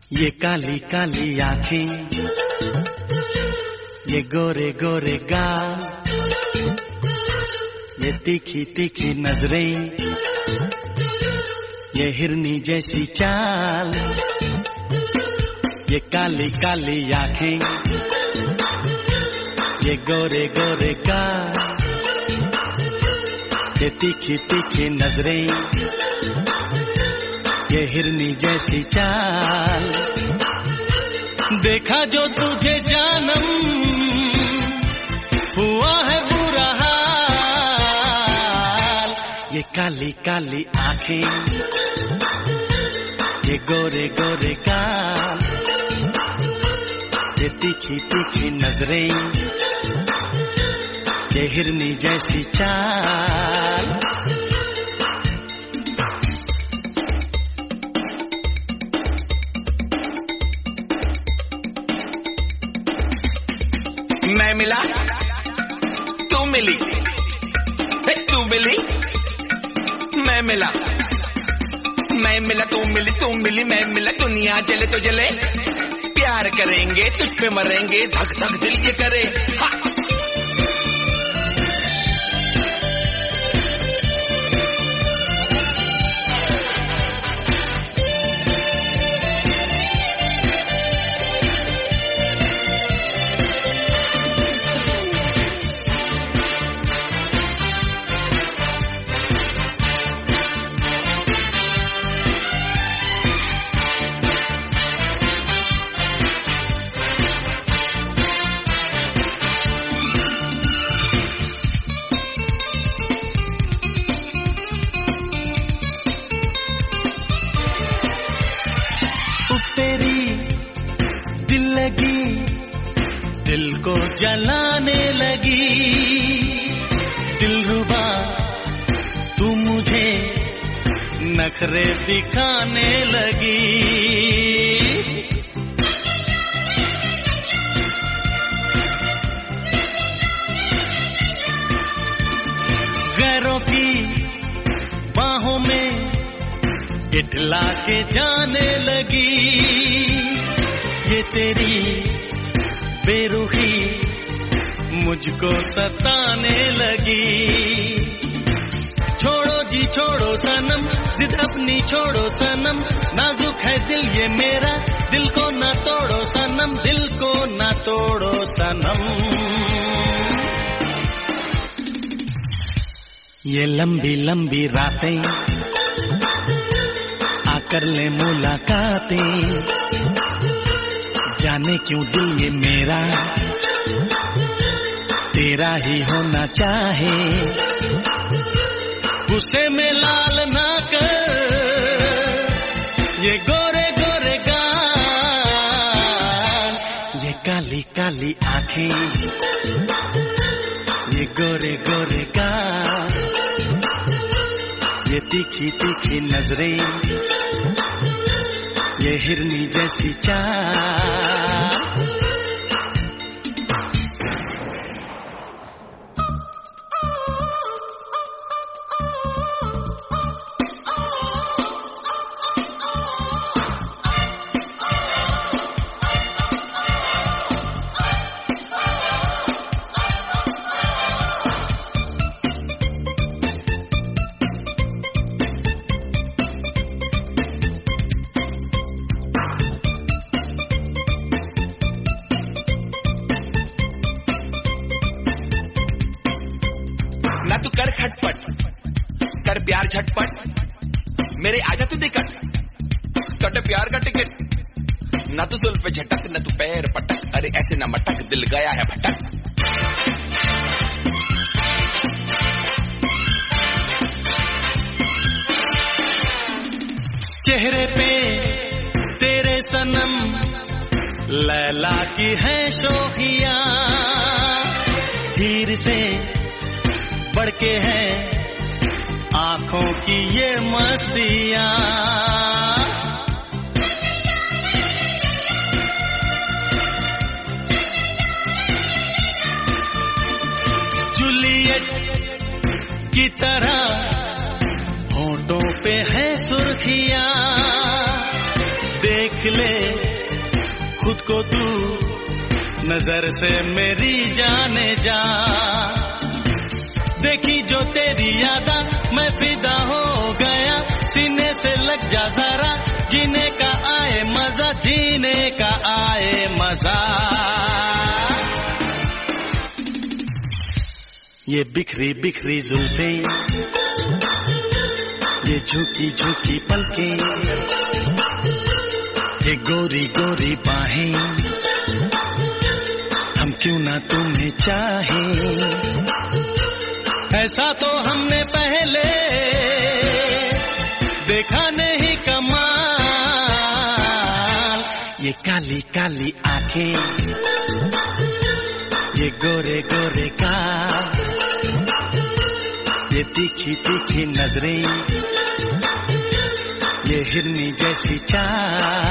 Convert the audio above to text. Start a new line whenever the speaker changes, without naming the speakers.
ये काली काली आंखें, ये गोरे गोरे गाल, ये तीखी तीखी नजरें, ये हिरनी जैसी चाल। ये काली काली आंखें, ये गोरे गोरे गाल, ये तीखी तीखी नजरें, ये हिरनी जैसी चाल। देखा जो तुझे जानम, हुआ है बुरा हाल। ये काली काली आंखें, ये गोरे गोरे गाल, ये तीखी तीखी नजरें, ये हिरनी जैसी चाल।
मैं मिला, तू मिली, तू मिली, मैं मिला, मैं मिला, तू मिली, मैं मिला। दुनिया जले तो जले, प्यार करेंगे, तुझ पे मरेंगे, धक धक दिल ये करे।
तेरी दिल लगी, दिल को जलाने लगी। दिलरुबा तू मुझे नखरे दिखाने लगी। गैरों की बाहों में इठला के जाने लगी। ये तेरी बेरुखी मुझको सताने लगी। छोड़ो जी छोड़ो सनम, जिद अपनी छोड़ो सनम, नाजुक है दिल ये मेरा, दिल को ना तोड़ो सनम, दिल को ना तोड़ो सनम। ये लंबी लंबी रातें कर ले मुलाकातें, जाने क्यों दिल ये मेरा तेरा ही होना चाहे। गुस्से में लाल ना कर ये गोरे गोरे गाल, ये काली काली आंखें, ये गोरे गोरे गाल, ये तीखी तीखी नजरें, ये हिरनी जैसी चाल।
ना तू कर खटपट, कर प्यार झटपट, मेरे आजा तू निकट, कट प्यार का टिकट। ना तू सुल पे झटक, ना तू पैर पटक, अरे ऐसे ना मटक, दिल गया है भटक।
चेहरे पे तेरे सनम लैला की है शोखियां, धीर से बढ़ के है आंखों की ये मस्तियां। जूलियट की तरह होठों पे है सुर्खियां, देख ले खुद को तू नजर से मेरी जाने जा। देखी जो तेरी यादा मैं फिदा हो गया, सीने से लग जा जरा, जीने का आए मजा, जीने का आए मजा। ये बिखरी बिखरी जुल्फे, ये झुकी झुकी पलकें, ये गोरी गोरी बाहें, हम क्यों ना तुम्हें चाहें। ऐसा तो हमने पहले देखा नहीं कमाल। ये काली काली आंखें, ये गोरे गोरे गाल, ये तीखी तीखी नजरें, ये हिरनी जैसी चाल।